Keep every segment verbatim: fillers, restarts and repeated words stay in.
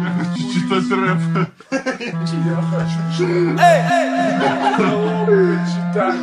Читать рэп. Я хочу читать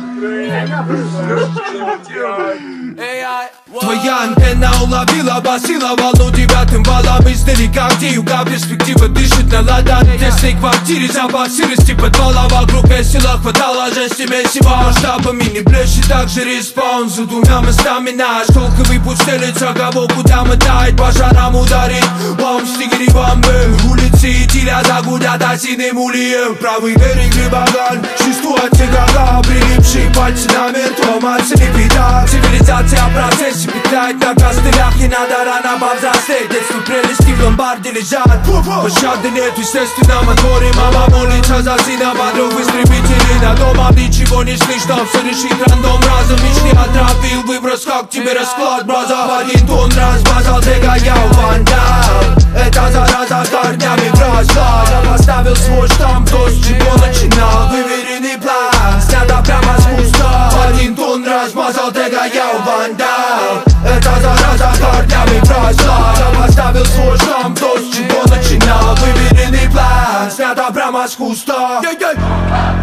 рэп. Твоя антенна уловила, басила волну девятым валом издалека, где юга перспектива дышит на ладан. В тесной квартире запах сырости подвала, вокруг весело хватало жести месива. Масштабами не блещет также респаун за двумя мостами наш. Толковый путь стелится, кого куда мотает, пожаром ударит. Вам стигери бомбы, улицы идиля загудят осиным ульем. Правый берег Лебаган, чувствует тягага, прилипшие пальцы на мертвом отцепита. Цивилизация в процессе питает на костылях, не надо рано повзрослеть. Детство прелести в ломбарде лежат, пощады нет, естественно, моторе. Мама молится за сына, подруг истребителей. На домом ничего не слышно, все решит рандом разом. Меч не отравил, выброс, как тебе расклад, браза. В один тон размазал, тега я вандал. Эта зараза корнями вросла. Я поставил свой штамп, то с чего начинал. Выверенный план, снято прямо с куста. В один тон размазал, тега я вандал. Эта зараза корнями вросла. Я поставил свой штамп, то с чего начинал. Выверенный план, снято прямо с куста.